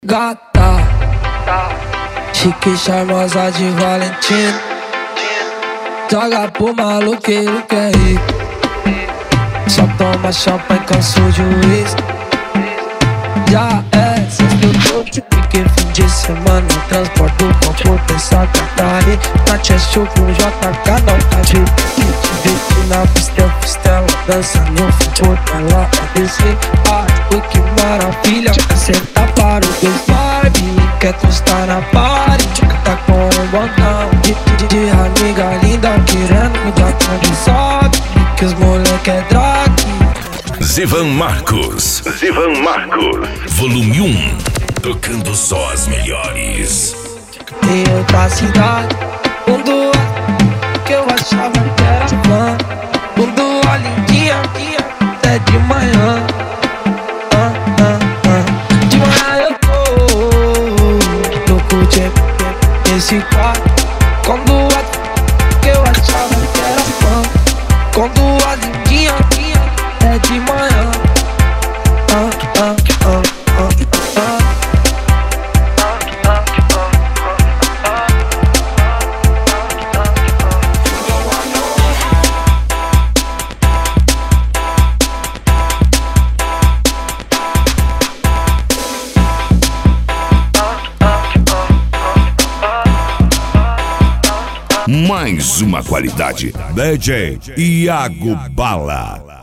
Gata, chique charmosa de Valentino, joga pro maluqueiro que é rico. Só toma champanhe, cansa o juiz. Já é sexto, porque fim de semana transporto o copo, pensa Catarina. Tati é show com JK, não tá de vídeo na pistela, dança no futuro, ela é desse. Ai, que maravilha, senta para o Deus Barbie, quer tostar na party, tá com um botão de amiga linda, querendo mudar onde sobe, que os moleque é drag. Zivan Marcos, volume 1, tocando só as melhores. Em outra cidade, mundo que eu achava que era fã, mundo lindinha, até de manhã. De manhã eu tô curtindo esse quarto, quando que eu achava que era fã, quando a lindinha é de manhã. Mais uma qualidade, DJ Iago Bala.